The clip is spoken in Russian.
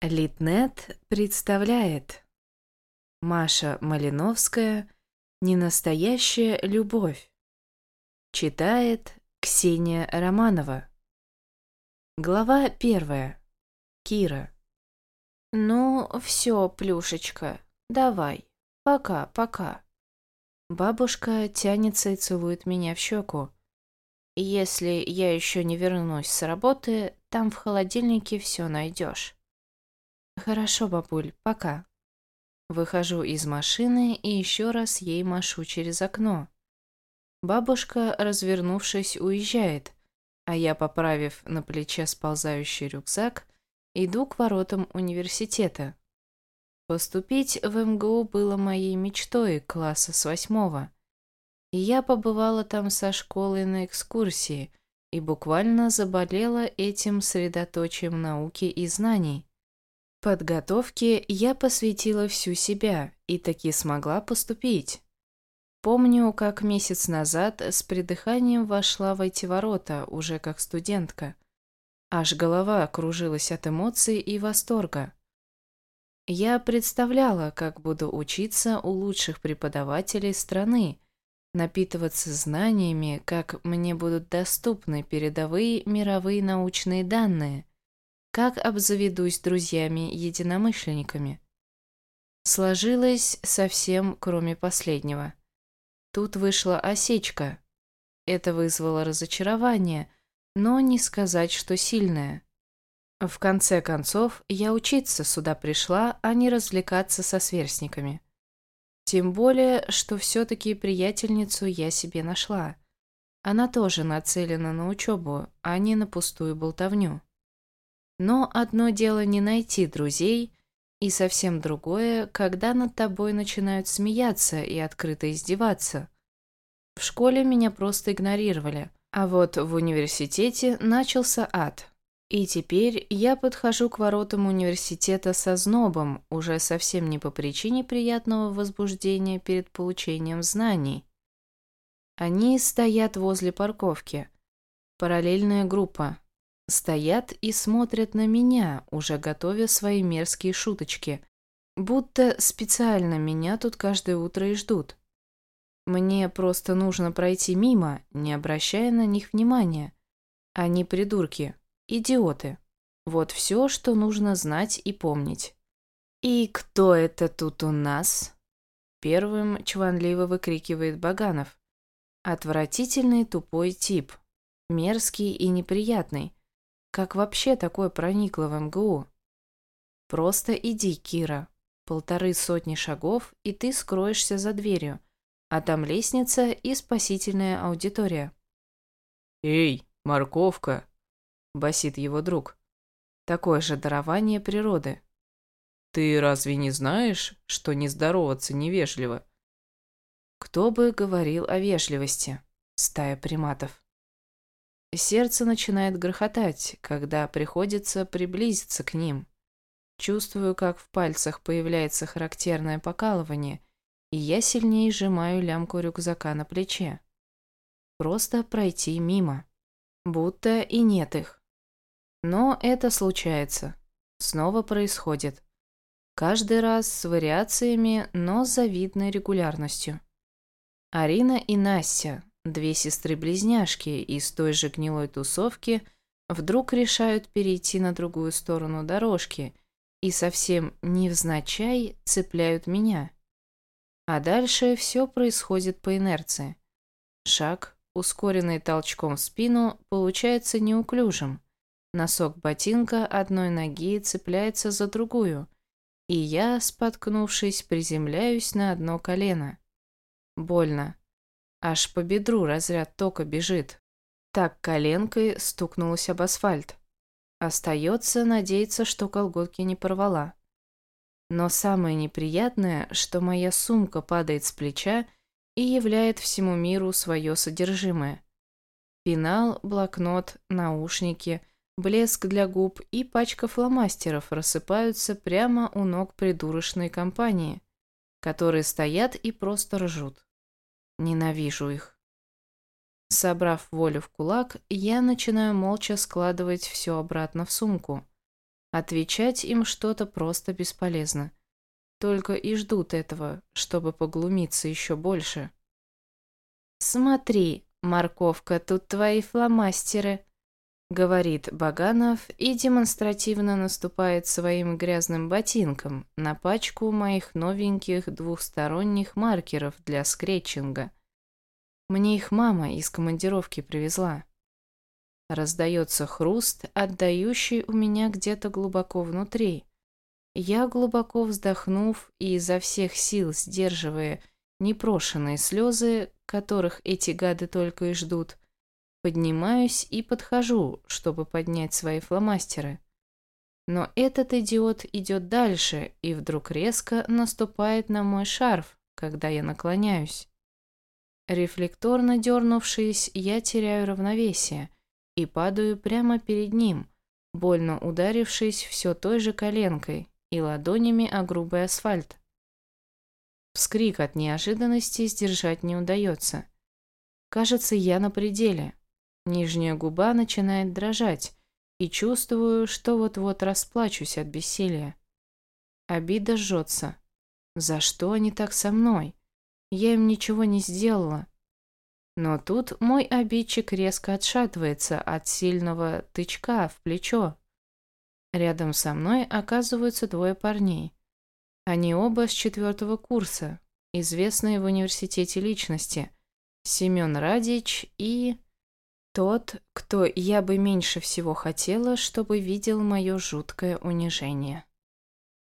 Литнет представляет Маша Малиновская «Ненастоящая любовь». Читает Ксения Романова. Глава 1. Кира. «Ну, все, Плюшечка, давай. Пока». Бабушка тянется и целует меня в щеку. «Если я еще не вернусь с работы, там в холодильнике все найдешь». «Хорошо, бабуль, пока». Выхожу из машины и еще раз ей машу через окно. Бабушка, развернувшись, уезжает, а я, поправив на плече сползающий рюкзак, иду к воротам университета. Поступить в МГУ было моей мечтой класса с 8-го. И я побывала там со школой на экскурсии и буквально заболела этим средоточием науки и знаний. Подготовке я посвятила всю себя и таки смогла поступить. Помню, как месяц назад с придыханием вошла в эти ворота, уже как студентка. Аж голова кружилась от эмоций и восторга. Я представляла, как буду учиться у лучших преподавателей страны, напитываться знаниями, как мне будут доступны передовые мировые научные данные, как обзаведусь друзьями-единомышленниками. Сложилось совсем кроме последнего. Тут вышла осечка. Это вызвало разочарование, но не сказать, что сильное. В конце концов, я учиться сюда пришла, а не развлекаться со сверстниками. Тем более, что все-таки приятельницу я себе нашла. Она тоже нацелена на учебу, а не на пустую болтовню. Но одно дело не найти друзей, и совсем другое, когда над тобой начинают смеяться и открыто издеваться. В школе меня просто игнорировали, а вот в университете начался ад. И теперь я подхожу к воротам университета со знобом, уже совсем не по причине приятного возбуждения перед получением знаний. Они стоят возле парковки. Параллельная группа. Стоят и смотрят на меня, уже готовя свои мерзкие шуточки, будто специально меня тут каждое утро и ждут. Мне просто нужно пройти мимо, не обращая на них внимания. Они придурки, идиоты. Вот все, что нужно знать и помнить. «И кто это тут у нас?» Первым чванливо выкрикивает Баганов. Отвратительный тупой тип. Мерзкий и неприятный. Как вообще такое проникло в МГУ? Просто иди, Кира. 150 шагов, и ты скроешься за дверью. А там лестница и спасительная аудитория. «Эй, морковка!» — басит его друг. Такое же дарование природы. «Ты разве не знаешь, что не здороваться невежливо?» Кто бы говорил о вежливости? Стая приматов. Сердце начинает грохотать, когда приходится приблизиться к ним. Чувствую, как в пальцах появляется характерное покалывание, и я сильнее сжимаю лямку рюкзака на плече. Просто пройти мимо. Будто и нет их. Но это случается. Снова происходит. Каждый раз с вариациями, но с завидной регулярностью. Арина и Настя, две сестры-близняшки из той же гнилой тусовки, вдруг решают перейти на другую сторону дорожки и совсем невзначай цепляют меня. А дальше все происходит по инерции. Шаг, ускоренный толчком в спину, получается неуклюжим. Носок ботинка одной ноги цепляется за другую, и я, споткнувшись, приземляюсь на одно колено. Больно. Аж по бедру разряд тока бежит. Так коленкой стукнулась об асфальт. Остается надеяться, что колготки не порвала. Но самое неприятное, что моя сумка падает с плеча и являет всему миру свое содержимое. Пенал, блокнот, наушники, блеск для губ и пачка фломастеров рассыпаются прямо у ног придурочной компании, которые стоят и просто ржут. Ненавижу их. Собрав волю в кулак, я начинаю молча складывать все обратно в сумку. Отвечать им что-то просто бесполезно. Только и ждут этого, чтобы поглумиться еще больше. «Смотри, морковка, тут твои фломастеры», — говорит Баганов и демонстративно наступает своим грязным ботинком на пачку моих новеньких двухсторонних маркеров для скретчинга. Мне их мама из командировки привезла. Раздается хруст, отдающий у меня где-то глубоко внутри. Я, глубоко вздохнув и изо всех сил сдерживая непрошенные слезы, которых эти гады только и ждут, поднимаюсь и подхожу, чтобы поднять свои фломастеры. Но этот идиот идет дальше и вдруг резко наступает на мой шарф, когда я наклоняюсь. Рефлекторно дернувшись, я теряю равновесие и падаю прямо перед ним, больно ударившись все той же коленкой и ладонями о грубый асфальт. Вскрик от неожиданности сдержать не удается. Кажется, я на пределе. Нижняя губа начинает дрожать, и чувствую, что вот-вот расплачусь от бессилия. Обида жжется. За что они так со мной? Я им ничего не сделала. Но тут мой обидчик резко отшатывается от сильного тычка в плечо. Рядом со мной оказываются двое парней. Они оба с 4-го курса, известные в университете личности. Семен Радич и... тот, кто я бы меньше всего хотела, чтобы видел мое жуткое унижение.